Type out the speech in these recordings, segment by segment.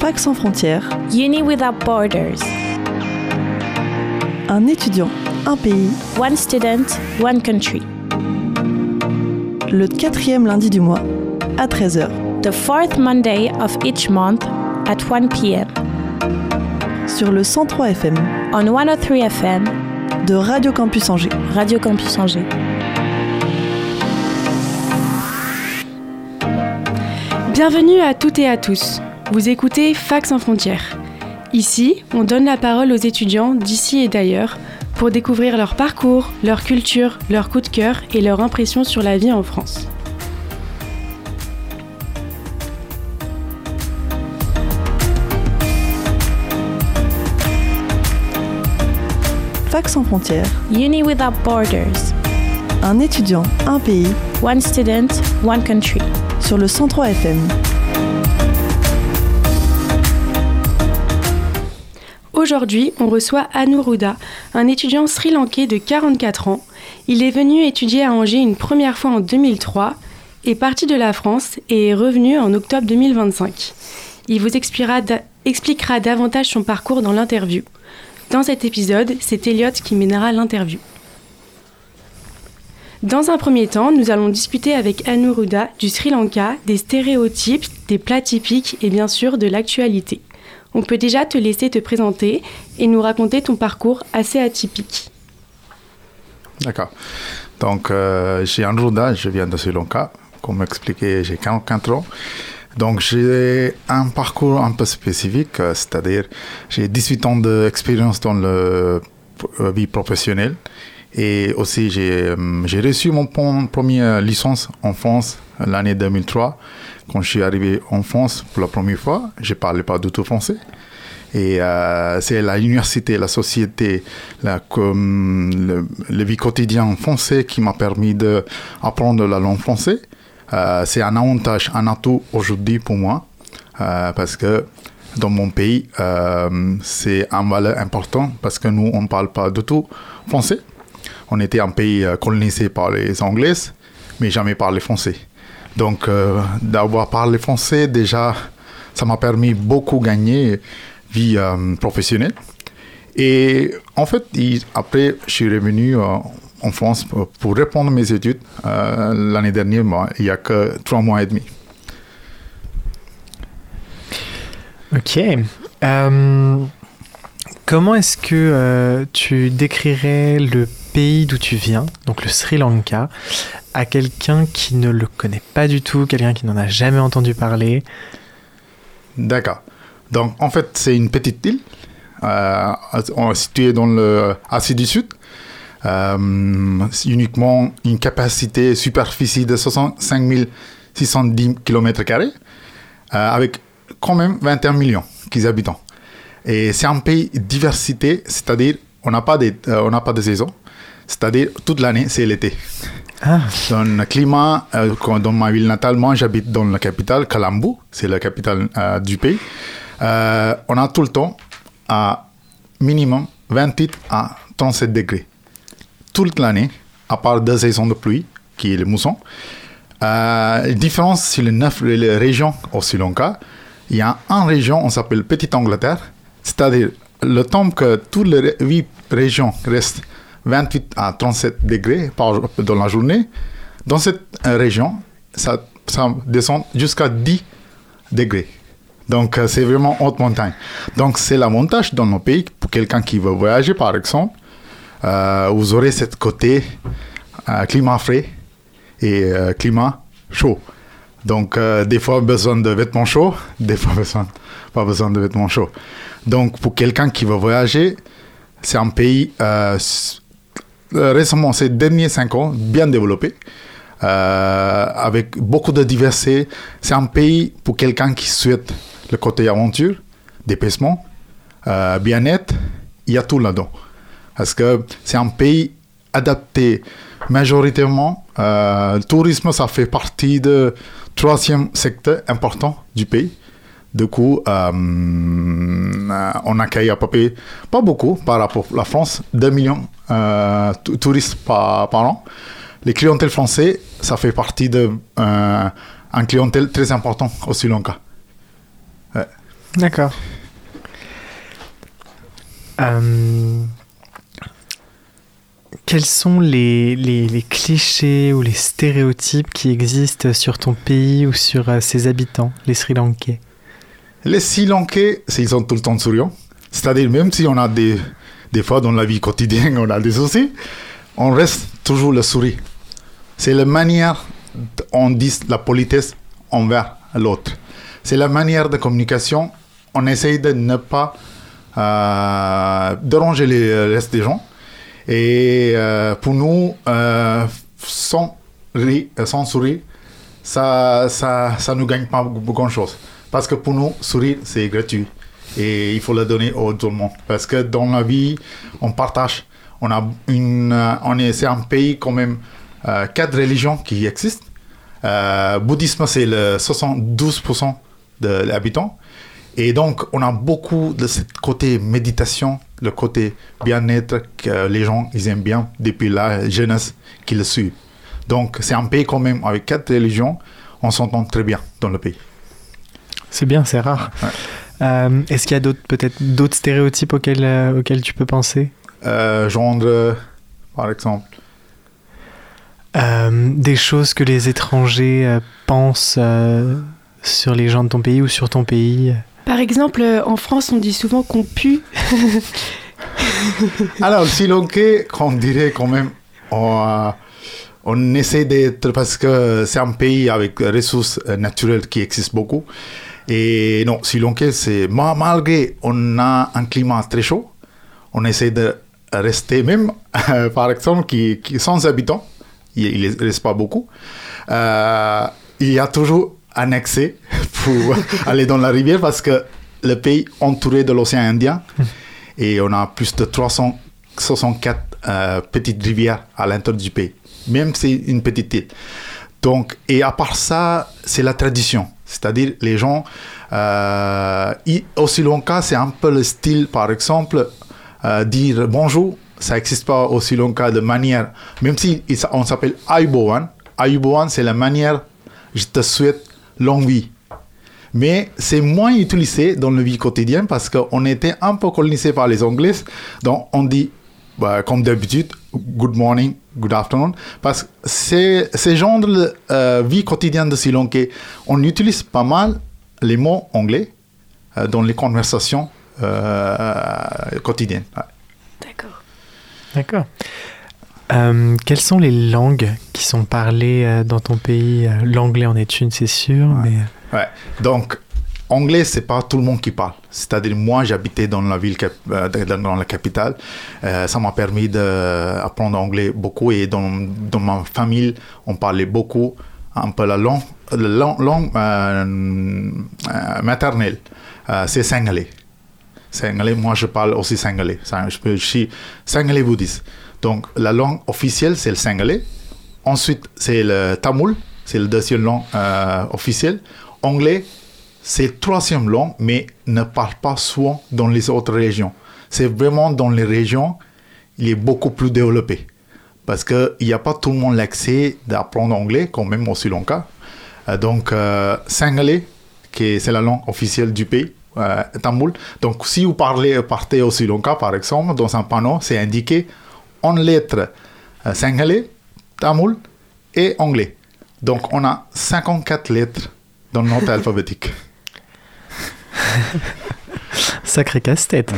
Fac sans frontières. Uni without borders. Un étudiant, un pays. One student, one country. Le 4e lundi du mois, à 13h. The fourth Monday of each month at 1 p.m. Sur le 103 FM. On 103 FM. De Radio Campus Angers. Radio Campus Angers. Bienvenue à toutes et à tous. Vous écoutez Fac sans frontières. Ici, on donne la parole aux étudiants d'ici et d'ailleurs pour découvrir leur parcours, leur culture, leurs coups de cœur et leurs impressions sur la vie en France. Fac sans frontières. Uni without borders. Un étudiant, un pays. One student, one country. Sur le 103 FM. Aujourd'hui, on reçoit Anuruddha, un étudiant sri-lankais de 44 ans. Il est venu étudier à Angers une première fois en 2003, est parti de la France et est revenu en octobre 2025. Il vous expliquera davantage son parcours dans l'interview. Dans cet épisode, c'est Elliot qui mènera l'interview. Dans un premier temps, nous allons discuter avec Anuruddha du Sri Lanka, des stéréotypes, des plats typiques et bien sûr de l'actualité. On peut déjà te laisser te présenter et nous raconter ton parcours assez atypique. D'accord. Donc, je suis Anuruddha, je viens de Sri Lanka. Comme expliqué, j'ai 44 ans. Donc, j'ai un parcours un peu spécifique, c'est-à-dire j'ai 18 ans d'expérience dans la vie professionnelle. Et aussi, j'ai reçu mon première licence en France l'année 2003. Quand je suis arrivé en France pour la première fois, je ne parlais pas du tout français. Et c'est l'université, la société, le vie quotidienne français qui m'a permis d'apprendre la langue française. C'est un avantage, un atout aujourd'hui pour moi, parce que dans mon pays, c'est un valeur important parce que nous, on ne parle pas du tout français. On était un pays colonisé par les Anglais, mais jamais parlé français. Donc, d'avoir parlé français, déjà, ça m'a permis beaucoup de gagner vie professionnelle. Et en fait, après, je suis revenu en France pour reprendre mes études l'année dernière, il n'y a que 3 mois et demi. Ok. Comment est-ce que tu décrirais le pays d'où tu viens, donc le Sri Lanka, à quelqu'un qui ne le connaît pas du tout, quelqu'un qui n'en a jamais entendu parler? D'accord. Donc, en fait, c'est une petite île située dans l'Asie du Sud. Uniquement une capacité superficie de 65 610 km², avec quand même 21 millions d'habitants. Et c'est un pays diversité, c'est-à-dire on n'a pas de saison, c'est-à-dire toute l'année c'est l'été. Ah. Dans le climat, dans ma ville natale, moi j'habite dans la capitale, Colombo, c'est la capitale du pays. On a tout le temps à minimum 28 à 37 degrés. Toute l'année, à part 2 saisons de pluie, qui est le mousson. La différence sur les 9 régions au Sri Lanka, il y a une région, on s'appelle Petite Angleterre, c'est-à-dire le temps que toutes les 8 régions restent 28 à 37 degrés dans la journée, dans cette région, ça descend jusqu'à 10 degrés. Donc, c'est vraiment haute montagne. Donc, c'est l'avantage dans nos pays pour quelqu'un qui veut voyager, par exemple. Vous aurez ce côté climat frais et climat chaud. Donc, des fois, besoin de vêtements chauds, des fois, pas besoin de vêtements chauds. Donc, pour quelqu'un qui veut voyager, c'est un pays récemment, ces derniers 5 ans, bien développé, avec beaucoup de diversité. C'est un pays pour quelqu'un qui souhaite le côté aventure, dépassement, bien-être, il y a tout là-dedans. Parce que c'est un pays adapté majoritairement. Le tourisme, ça fait partie du 3e secteur important du pays. Du coup, on accueille à peu près, pas beaucoup par rapport à la France, 2 millions de touristes par an. Les clientèles françaises, ça fait partie d'un clientèle très important au Sri Lanka. Ouais. D'accord. Quels sont les clichés ou les stéréotypes qui existent sur ton pays ou sur ses habitants, les Sri Lankais? Les Sri Lankais, ils sont tout le temps souriants. C'est-à-dire, même si on a des fois dans la vie quotidienne, on a des soucis, on reste toujours le sourire. C'est la manière, on dit la politesse envers l'autre. C'est la manière de communication. On essaye de ne pas déranger le reste des gens. Et pour nous, sans sourire, ça ne gagne pas grand-chose. Parce que pour nous, sourire, c'est gratuit. Et il faut le donner à tout le monde. Parce que dans la vie, on partage. C'est un pays quand même, 4 religions qui existent. Bouddhisme, c'est le 72% de l'habitant. Et donc, on a beaucoup de ce côté méditation, le côté bien-être que les gens ils aiment bien depuis la jeunesse qu'ils le suivent. Donc, c'est un pays quand même avec 4 religions. On s'entend très bien dans le pays. C'est bien, c'est rare. Ouais. Est-ce qu'il y a peut-être d'autres stéréotypes auxquels tu peux penser? Genre, par exemple. Des choses que les étrangers pensent sur les gens de ton pays ou sur ton pays. Par exemple, en France, on dit souvent qu'on pue. Alors, Sri Lankais, on dirait quand même, on essaie d'être, parce que c'est un pays avec des ressources naturelles qui existent beaucoup. Et non, Sri Lankais, malgré on a un climat très chaud, on essaie de rester même, par exemple, qui sans habitants, il ne reste pas beaucoup. Il y a toujours un accès pour aller dans la rivière parce que le pays est entouré de l'océan Indien et on a plus de 364 petites rivières à l'intérieur du pays, même si c'est une petite île. Donc, et à part ça, c'est la tradition. C'est-à-dire, les gens, au Sri Lanka, c'est un peu le style, par exemple, dire bonjour. Ça n'existe pas au Sri Lanka de manière, même si on s'appelle Ayubowan. Ayubowan, c'est la manière, je te souhaite longue vie. Mais c'est moins utilisé dans la vie quotidienne parce qu'on était un peu colonisé par les Anglais. Donc, on dit, comme d'habitude, good morning, good afternoon. Parce que c'est genre de vie quotidienne de Sri Lanka. On utilise pas mal les mots anglais dans les conversations quotidiennes. Ouais. D'accord. Quelles sont les langues qui sont parlées dans ton pays? L'anglais en est une, c'est sûr. Ouais. Mais... Ouais. Donc, anglais, c'est pas tout le monde qui parle. C'est-à-dire, moi, j'habitais dans la ville, dans la capitale. Ça m'a permis d'apprendre anglais beaucoup. Et dans ma famille, on parlait beaucoup un peu la langue maternelle. C'est singalais. Singalais, moi, je parle aussi singalais. Je suis singalais bouddhiste. Donc, la langue officielle, c'est le singalais. Ensuite, c'est le tamoul. C'est la deuxième langue officielle. Anglais, c'est la troisième langue, mais ne parle pas souvent dans les autres régions. C'est vraiment dans les régions, il est beaucoup plus développé. Parce qu'il n'y a pas tout le monde l'accès d'apprendre anglais, quand même au Sri Lanka. Donc, singalais, c'est la langue officielle du pays. Tamoul. Donc, si vous partez au Sri Lanka, par exemple, dans un panneau, c'est indiqué en lettres singalais, tamoul et anglais. Donc, on a 54 lettres dans notre alphabétique. Sacré casse-tête.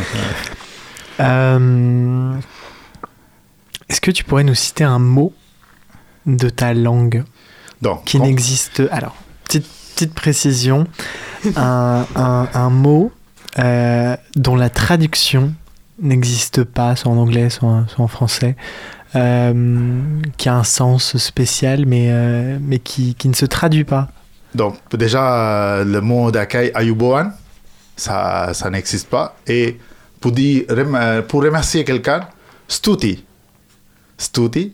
Est-ce que tu pourrais nous citer un mot de ta langue qui n'existe... Alors, petite précision. Un mot dont la traduction n'existe pas, soit en anglais, soit en français, qui a un sens spécial, mais qui ne se traduit pas. Donc, déjà, le mot d'accueil Ayubowan, ça n'existe pas. Et pour remercier quelqu'un, Stuti. Stuti,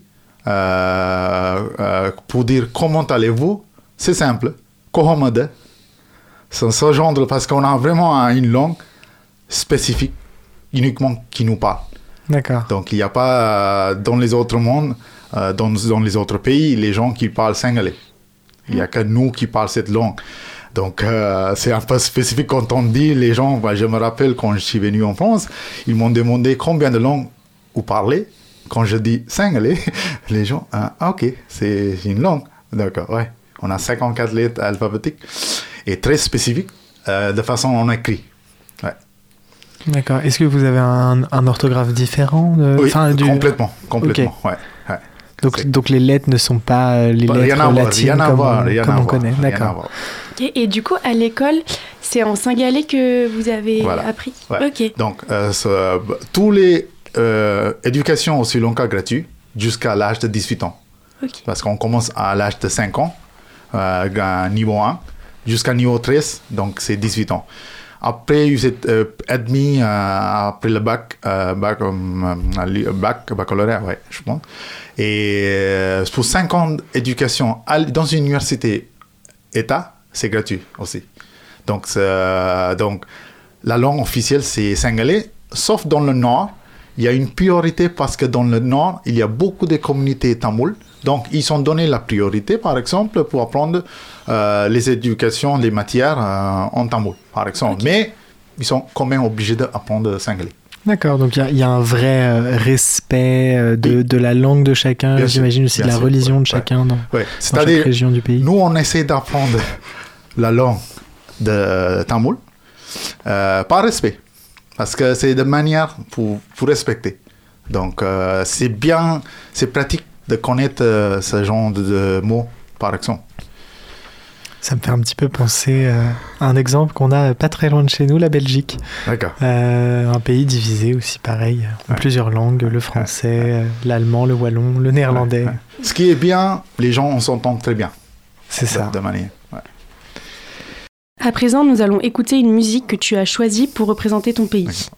pour dire comment allez-vous, c'est simple. Kohomade. C'est ce genre parce qu'on a vraiment une langue spécifique, uniquement qui nous parle. D'accord. Donc, il n'y a pas dans les autres mondes, dans les autres pays, les gens qui parlent singalais. Il n'y a que nous qui parlent cette langue. Donc, c'est un peu spécifique quand on dit les gens. Je me rappelle quand je suis venu en France, ils m'ont demandé combien de langues vous parlez. Quand je dis singalais, les gens, ok, c'est une langue. D'accord, ouais. On a 54 lettres alphabétiques et très spécifiques de façon on écrit. Ouais. D'accord. Est-ce que vous avez un orthographe différent Oui, complètement. Okay. Ouais. Donc les lettres ne sont pas les lettres latines comme on connaît. D'accord. Et du coup, à l'école, c'est en singalais que vous avez appris. Ouais. Ok. Donc, tous les éducations au Sri Lanka gratuites jusqu'à l'âge de 18 ans. Okay. Parce qu'on commence à l'âge de 5 ans, niveau 1, jusqu'à niveau 13, donc c'est 18 ans. Après, vous êtes admis après le baccalauréat, ouais, je pense. Et pour 5 ans d'éducation dans une université État, c'est gratuit aussi. Donc la langue officielle, c'est singalais, sauf dans le Nord. Il y a une priorité parce que dans le Nord, il y a beaucoup de communautés tamoules. Donc, ils sont donnés la priorité, par exemple, pour apprendre les éducations, les matières en tamoul, par exemple. Okay. Mais ils sont quand même obligés d'apprendre singalais. D'accord, donc il y a un vrai respect de la langue de chacun, j'imagine aussi de la religion de chacun dans chaque région du pays. Nous, on essaie d'apprendre la langue de tamoul par respect. Parce que c'est de manière pour respecter. Donc, c'est bien, c'est pratique de connaître ce genre de mots, par exemple. Ça me fait un petit peu penser à un exemple qu'on a pas très loin de chez nous, la Belgique. D'accord. Un pays divisé aussi, pareil, en plusieurs langues, le français, l'allemand, le wallon, le néerlandais. Ouais. Ce qui est bien, les gens, on s'entend très bien. C'est ça. De manière. Ouais. À présent, nous allons écouter une musique que tu as choisie pour représenter ton pays. D'accord.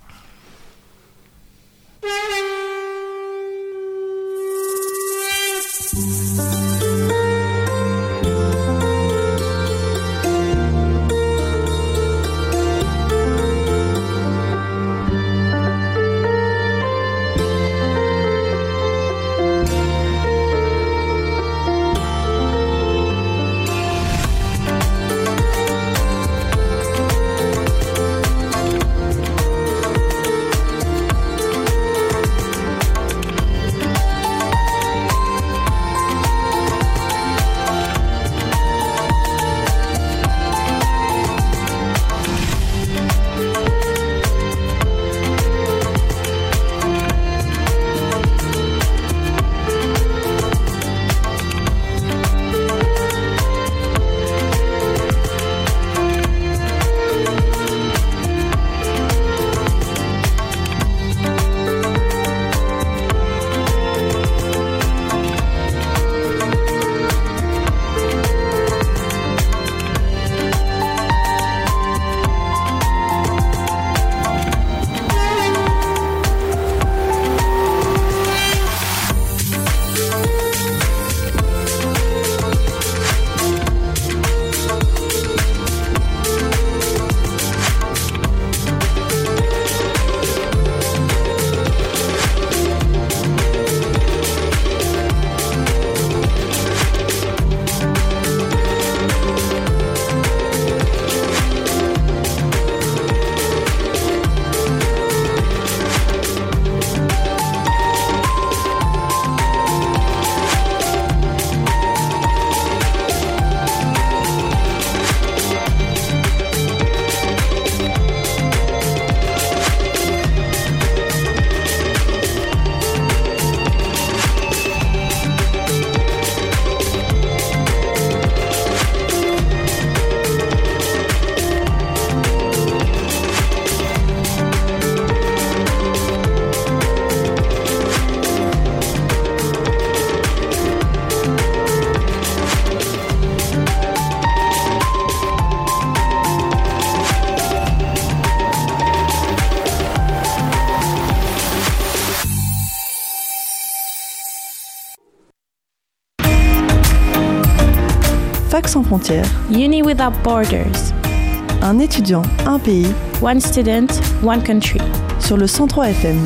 Fac sans frontières. Uni without borders. Un étudiant, un pays. One student, one country. Sur le 103 FM.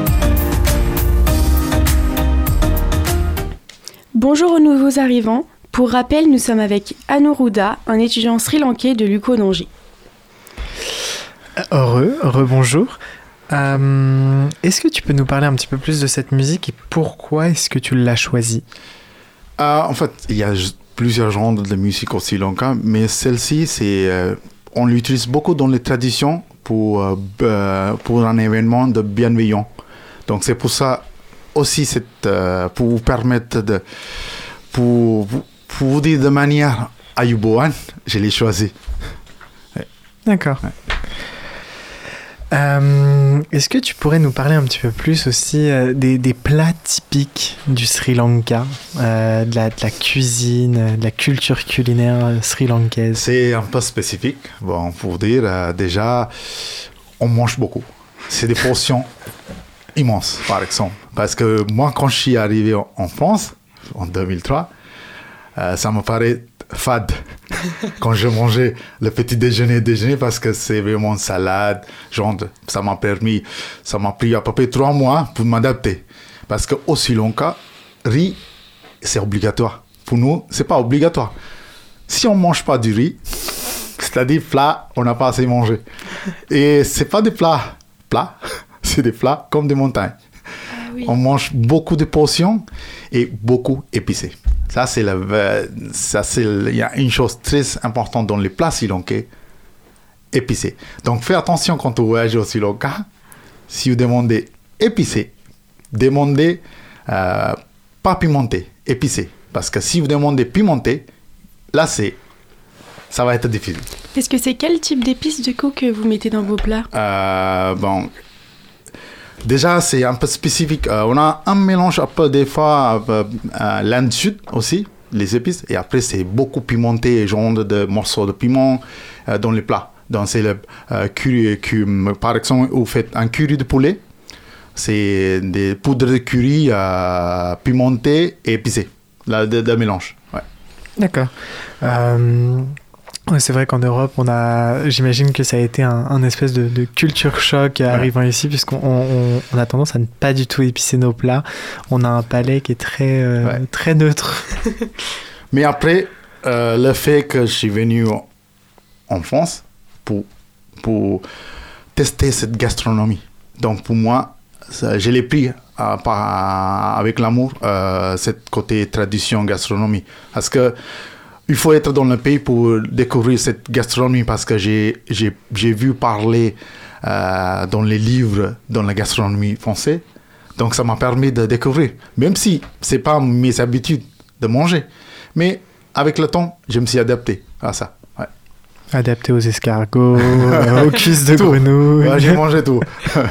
Bonjour aux nouveaux arrivants. Pour rappel, nous sommes avec Anuruddha, un étudiant sri-lankais de l'UQO-Nangis. Rebonjour. Est-ce que tu peux nous parler un petit peu plus de cette musique et pourquoi est-ce que tu l'as choisie? En fait, il y a plusieurs genres de musique au Sri Lanka, mais celle-ci, on l'utilise beaucoup dans les traditions pour un événement de bienveillant. Donc c'est pour ça aussi, pour vous permettre pour vous dire de manière ayubowan, je l'ai choisi. Ouais. D'accord. Ouais. Est-ce que tu pourrais nous parler un petit peu plus aussi des plats typiques du Sri Lanka, de la cuisine, de la culture culinaire sri-lankaise? C'est un peu spécifique. Bon, pour dire, déjà, on mange beaucoup. C'est des portions immenses, par exemple. Parce que moi, quand je suis arrivé en France, en 2003, ça me paraît fade quand je mangeais le petit déjeuner parce que c'est vraiment salade, genre ça m'a pris à peu près 3 mois pour m'adapter parce que au Sri Lanka, riz c'est obligatoire. Pour nous, c'est pas obligatoire. Si on mange pas du riz, c'est-à-dire plat, on n'a pas assez mangé. Et c'est pas des plats, c'est des plats comme des montagnes. Oui. On mange beaucoup de portions et beaucoup épicés. Il y a une chose très importante dans les plats sri-lankais, épicés. Donc, faites attention quand vous voyagez au Sri Lanka. Si vous demandez épicé, demandez pas pimenté, épicé. Parce que si vous demandez pimenté, là, ça va être difficile. Est-ce que c'est quel type d'épices du coup que vous mettez dans vos plats? Déjà, c'est un peu spécifique. On a un mélange un peu des fois l'Inde Sud aussi, les épices. Et après, c'est beaucoup pimenté, genre de morceaux de piment dans les plats. Donc, c'est le curry. Par exemple, vous faites un curry de poulet. C'est des poudres de curry pimentées et épicées. De mélange. Ouais. D'accord. C'est vrai qu'en Europe, j'imagine que ça a été un espèce de culture choc arrivant ici, puisqu'on a tendance à ne pas du tout épicer nos plats. On a un palais qui est très neutre. Mais après, le fait que je suis venu en France pour tester cette gastronomie. Donc pour moi, je l'ai pris avec l'amour, cette côté tradition gastronomie. Parce que il faut être dans le pays pour découvrir cette gastronomie parce que j'ai vu parler dans les livres dans la gastronomie française. Donc ça m'a permis de découvrir. Même si ce n'est pas mes habitudes de manger. Mais avec le temps, je me suis adapté à ça. Ouais. Adapté aux escargots, aux cuisses de grenouille. Ouais, j'ai mangé tout.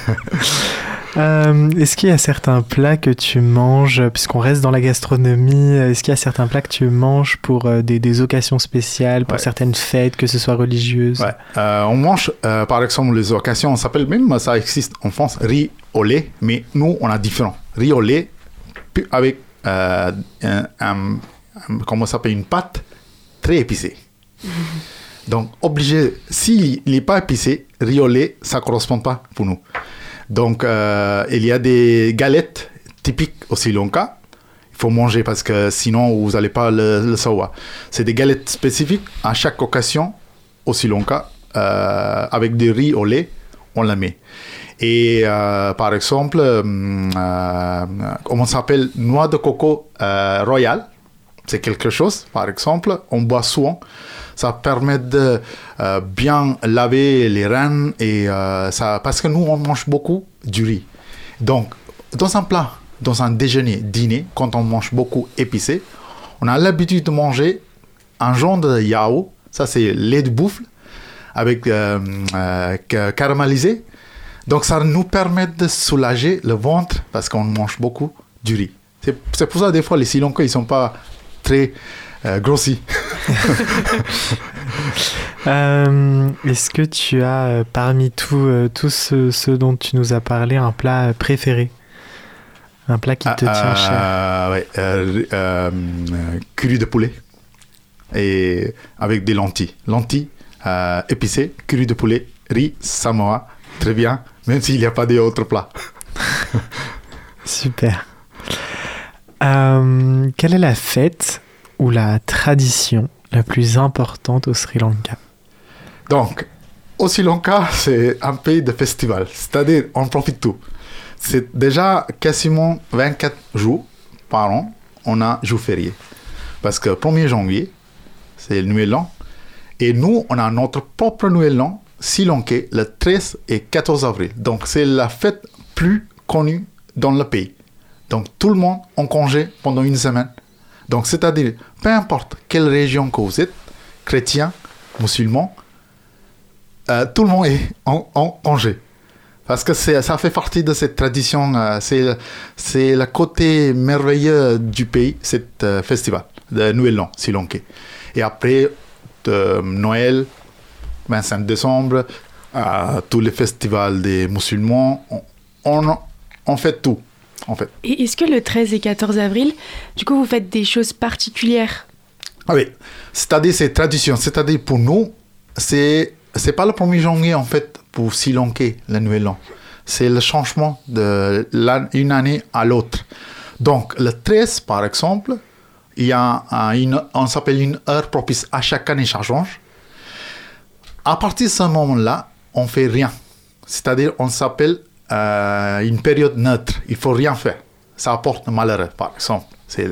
Est-ce qu'il y a certains plats que tu manges, puisqu'on reste dans la gastronomie, est-ce qu'il y a certains plats que tu manges pour des occasions spéciales, pour certaines fêtes, que ce soit religieuses? Ouais. On mange, par exemple, les occasions, on s'appelle même, ça existe en France, riz au lait, mais nous, on a différent. Riz au lait avec comment ça s'appelle, une pâte très épicée. Donc, obligé, s'il n'est pas épicé, riz au lait, ça ne correspond pas pour nous. Donc, il y a des galettes typiques au Sri Lanka. Il faut manger parce que sinon, vous n'allez pas le savoir. C'est des galettes spécifiques à chaque occasion au Sri Lanka. Avec du riz au lait, on la met. Et par exemple, comment ça s'appelle, noix de coco royale. C'est quelque chose, par exemple, on boit souvent. Ça permet de bien laver les reins parce que nous, on mange beaucoup du riz. Donc, dans un plat, dans un dîner, quand on mange beaucoup épicé, on a l'habitude de manger un genre de yao. Ça, c'est lait de buffle avec caramélisé. Donc, ça nous permet de soulager le ventre parce qu'on mange beaucoup du riz. C'est pour ça, des fois, les Sri Lankais, ils ne sont pas très grossis. Est-ce que tu as, parmi tout ce dont tu nous as parlé, un plat préféré? Un plat qui te tient cher? Oui, curry de poulet et avec des lentilles. Lentilles épicées, curry de poulet, riz, samoa, très bien, même s'il n'y a pas d'autres plats. Super. Quelle est la fête ou la tradition la plus importante au Sri Lanka? Donc, au Sri Lanka, c'est un pays de festival. C'est-à-dire, on profite tout. C'est déjà quasiment 24 jours par an, on a jour férié. Parce que 1er janvier, c'est le Nouvel An. Et nous, on a notre propre Nouvel An, Sri Lankais, le 13 et 14 avril. Donc, c'est la fête plus connue dans le pays. Donc, tout le monde en congé pendant une semaine. Donc, c'est-à-dire, peu importe quelle région que vous êtes, chrétien, musulman, tout le monde est en congé. Parce que ça fait partie de cette tradition, c'est le côté merveilleux du pays, cet festival de Nouvel An Sri Lankais. Et après, Noël, 25 décembre, tous les festivals des musulmans, on fait tout. En fait. Et est-ce que le 13 et 14 avril, du coup, vous faites des choses particulières? Ah oui, c'est-à-dire c'est tradition. C'est-à-dire pour nous, c'est pas le 1er janvier en fait pour Sri Lankais, le Nouvel An. C'est le changement d'une année à l'autre. Donc le 13 par exemple, il y a on s'appelle une heure propice. À chaque année ça change. À partir de ce moment-là, on fait rien. C'est-à-dire on s'appelle une période neutre, il faut rien faire. Ça apporte malheur, par exemple.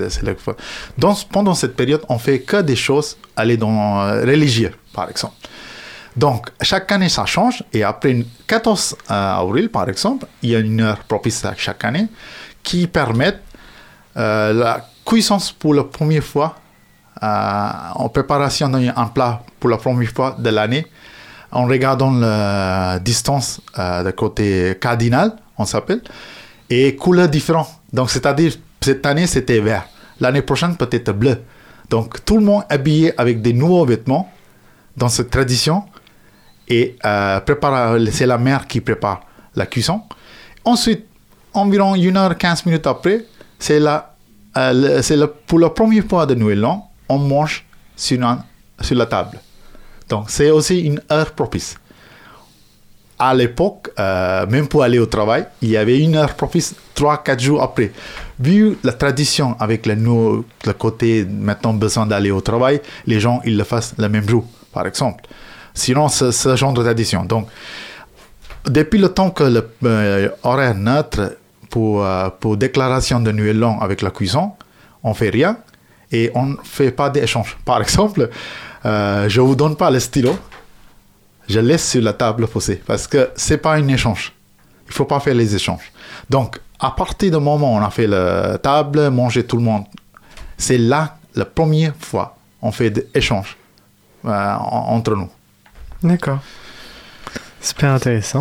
Donc, pendant cette période, on fait que des choses aller dans religieuses, par exemple. Donc, chaque année, ça change. Et après le 14 avril, par exemple, il y a une heure propice à chaque année qui permet la cuisance pour la première fois, en préparation d'un plat pour la première fois de l'année, en regardant la distance de côté cardinal, on s'appelle, et couleurs différentes. Donc, c'est-à-dire, cette année, c'était vert. L'année prochaine, peut-être bleu. Donc, tout le monde habillé avec des nouveaux vêtements dans cette tradition. Et c'est la mère qui prépare la cuisson. Ensuite, environ 1h15 après, pour la première fois de Nouvel An, on mange sur la table. Donc, c'est aussi une heure propice. À l'époque, même pour aller au travail, il y avait une heure propice 3-4 jours après. Vu la tradition avec le côté maintenant besoin d'aller au travail, les gens ils le fassent le même jour, par exemple. Sinon, c'est ce genre de tradition. Donc, depuis le temps que l'horaire neutre pour déclaration de Nouvel An avec la cuisson, on fait rien et on ne fait pas d'échange. Par exemple, je ne vous donne pas le stylo, je laisse sur la table posée parce que ce n'est pas un échange. Il ne faut pas faire les échanges. Donc, à partir du moment où on a fait la table, manger tout le monde, c'est là, la première fois, on fait des échanges entre nous. D'accord. Super intéressant.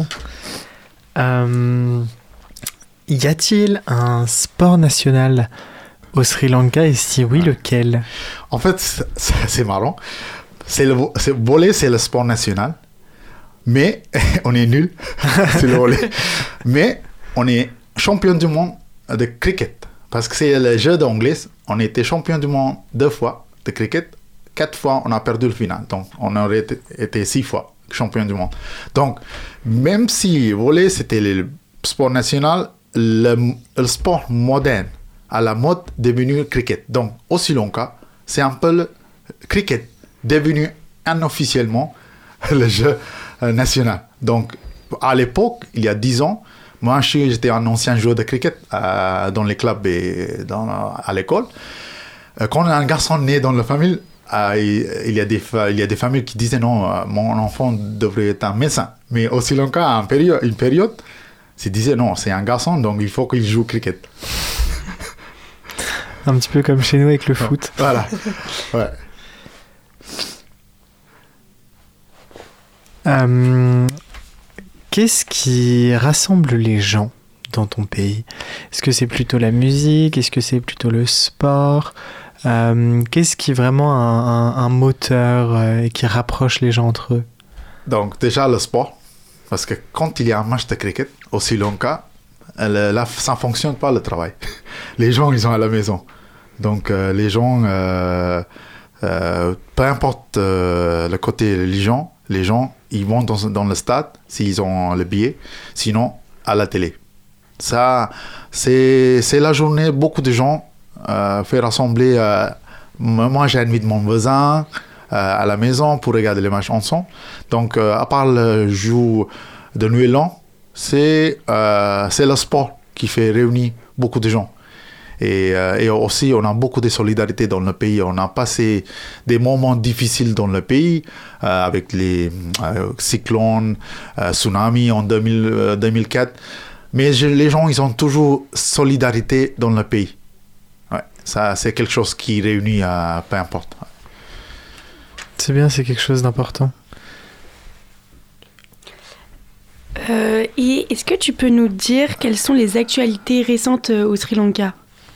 Y a-t-il un sport national au Sri Lanka et si oui, lequel? En fait, c'est marrant. Volley, c'est le sport national. Mais on est nul sur le volley. Mais on est champion du monde de cricket. Parce que c'est le jeu d'anglais. On était champion du monde 2 fois de cricket. 4 fois, on a perdu le final. Donc, on aurait été 6 fois champion du monde. Donc, même si volley, c'était le sport national, le sport moderne, à la mode, devenu cricket. Donc, au Sri Lanka, c'est un peu le cricket devenu inofficiellement le jeu national. Donc, à l'époque, il y a 10 ans, moi, j'étais un ancien joueur de cricket dans les clubs et à l'école. Quand un garçon né dans la famille, il y a des familles qui disaient non, mon enfant devrait être un médecin. Mais au Sri Lanka, à une période, ils disaient non, c'est un garçon, donc il faut qu'il joue au cricket. Un petit peu comme chez nous avec le foot. Voilà. Ouais. Qu'est-ce qui rassemble les gens dans ton pays? Est-ce que c'est plutôt la musique? Est-ce que c'est plutôt le sport? Qu'est-ce qui est vraiment un moteur et qui rapproche les gens entre eux? Donc déjà le sport, parce que quand il y a un match de cricket au Sri Lanka, ça ne fonctionne pas le travail. Les gens, ils sont à la maison. Donc les gens, peu importe le côté religion, les gens, ils vont dans le stade s'ils ont le billet, sinon à la télé. Ça, c'est la journée, beaucoup de gens fait rassembler Moi, j'invite mon voisin à la maison pour regarder les matchs ensemble. Donc, à part le jour de Nouvel An, c'est le sport qui fait réunir beaucoup de gens. Et aussi, on a beaucoup de solidarité dans le pays. On a passé des moments difficiles dans le pays avec les cyclones, tsunamis en 2004. Mais les gens, ils ont toujours solidarité dans le pays. Ouais, ça, c'est quelque chose qui réunit, peu importe. C'est bien, c'est quelque chose d'important. Et est-ce que tu peux nous dire quelles sont les actualités récentes au Sri Lanka ?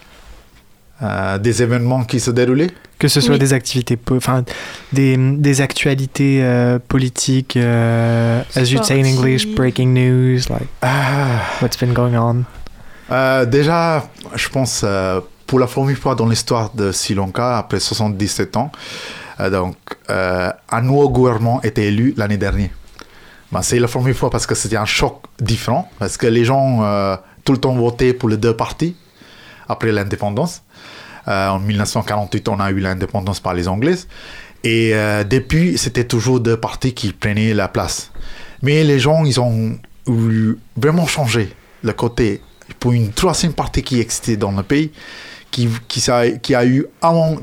Des événements qui se déroulaient ? Que ce soit des activités, des actualités politiques, as you say in English, breaking news, like what's been going on. Déjà, je pense pour la première fois dans l'histoire de Sri Lanka, après 77 ans, un nouveau gouvernement était élu l'année dernière. C'est la première fois parce que c'était un choc différent, parce que les gens tout le temps votaient pour les deux partis après l'indépendance. En 1948, on a eu l'indépendance par les Anglais. Et depuis, c'était toujours deux partis qui prenaient la place. Mais les gens, ils ont vraiment changé le côté pour une troisième partie qui existait dans le pays, qui a eu avant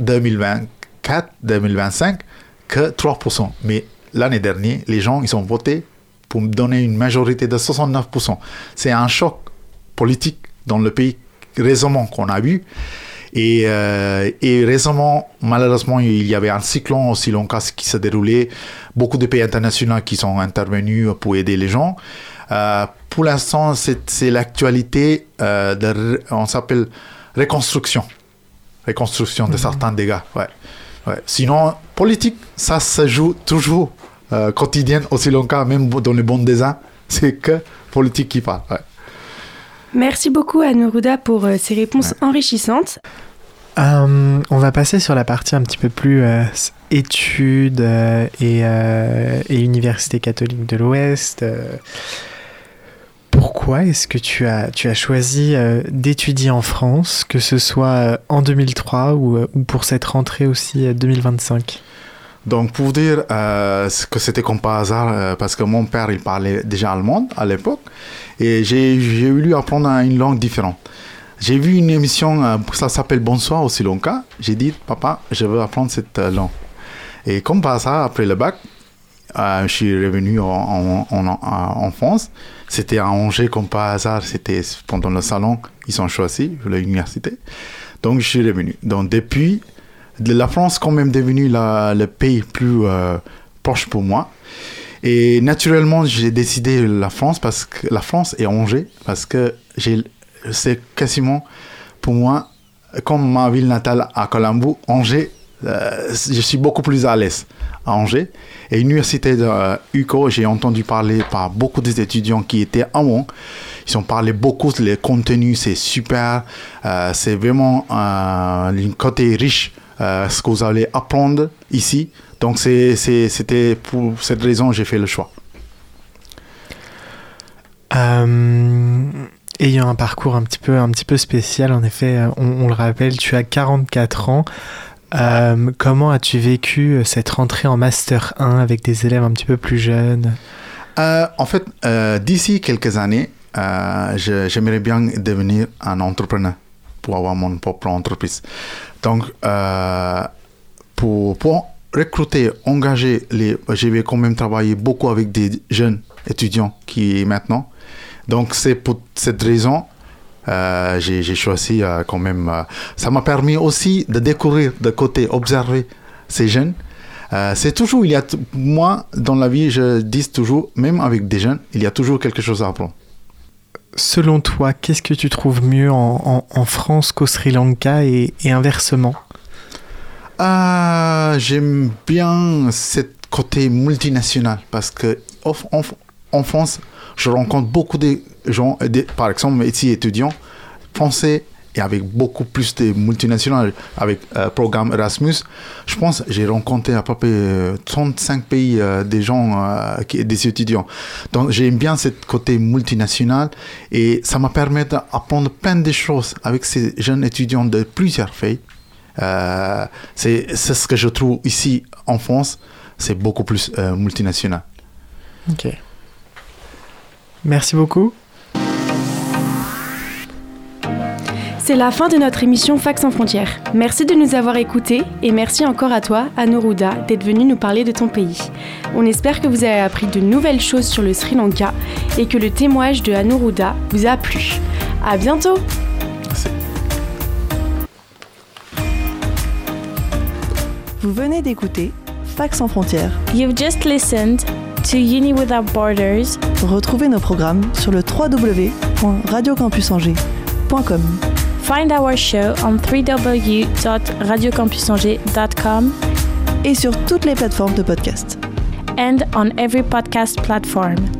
2024-2025 que 3%. Mais l'année dernière, les gens, ils ont voté pour me donner une majorité de 69%. C'est un choc politique dans le pays récemment qu'on a vu. Et récemment, malheureusement, il y avait un cyclone au Sri Lanka qui se déroulait. Beaucoup de pays internationaux qui sont intervenus pour aider les gens. Pour l'instant, c'est l'actualité on s'appelle reconstruction de certains dégâts. Ouais. Sinon, politique, ça se joue toujours quotidienne au Sri Lanka, même dans les bons déserts. C'est que politique qui parle. Ouais. Merci beaucoup Anuruddha pour ces réponses enrichissantes. On va passer sur la partie un petit peu plus études et Université catholique de l'Ouest. Pourquoi est-ce que tu as choisi d'étudier en France, que ce soit en 2003 ou pour cette rentrée aussi 2025 ? Donc, pour dire que c'était comme par hasard, parce que mon père, il parlait déjà allemand à l'époque, et j'ai voulu apprendre une langue différente. J'ai vu une émission, ça s'appelle Bonsoir au Sri Lanka. J'ai dit, papa, je veux apprendre cette langue. Et comme par hasard, après le bac, je suis revenu en France. C'était à Angers, comme par hasard, c'était pendant le salon, ils ont choisi l'université. Donc, je suis revenu. Donc, depuis... La France est quand même devenue le pays plus proche pour moi. Et naturellement, j'ai décidé la France et Angers, parce que c'est quasiment pour moi, comme ma ville natale à Colombo, Angers, je suis beaucoup plus à l'aise à Angers. Et l'université de UCO, j'ai entendu parler par beaucoup d'étudiants qui étaient avant. Ils ont parlé beaucoup, les contenus, c'est super. C'est vraiment un côté riche. Ce que vous allez apprendre ici. Donc, c'était pour cette raison que j'ai fait le choix. Ayant un parcours un petit peu spécial, en effet, on le rappelle, tu as 44 ans. Comment as-tu vécu cette rentrée en Master 1 avec des élèves un petit peu plus jeunes ? En fait, d'ici quelques années, j'aimerais bien devenir un entrepreneur pour avoir mon propre entreprise. Donc, pour recruter, engager, je vais quand même travailler beaucoup avec des jeunes étudiants qui maintenant. Donc, c'est pour cette raison j'ai choisi quand même. Ça m'a permis aussi de découvrir de côté, observer ces jeunes. C'est toujours, moi, dans la vie, je dis toujours, même avec des jeunes, il y a toujours quelque chose à apprendre. Selon toi, qu'est-ce que tu trouves mieux en France qu'au Sri Lanka et inversement ? J'aime bien ce côté multinational parce que en France, je rencontre beaucoup de gens, par exemple ici étudiants français et avec beaucoup plus de multinationales, avec programme Erasmus. Je pense que j'ai rencontré à peu près 35 pays des gens, des étudiants. Donc j'aime bien ce côté multinational et ça m'a permis d'apprendre plein de choses avec ces jeunes étudiants de plusieurs pays. C'est ce que je trouve ici en France, c'est beaucoup plus multinational. Ok. Merci beaucoup. C'est la fin de notre émission Fac sans frontières. Merci de nous avoir écoutés et merci encore à toi, Anuruddha, d'être venu nous parler de ton pays. On espère que vous avez appris de nouvelles choses sur le Sri Lanka et que le témoignage de Anuruddha vous a plu. À bientôt! Merci. Vous venez d'écouter Fac sans frontières. You've just listened to Uni Without Borders. Retrouvez nos programmes sur le www.radiocampusangers.com. Find our show on www.radiocampusangers.com et sur toutes les plateformes de podcast. And on every podcast platform.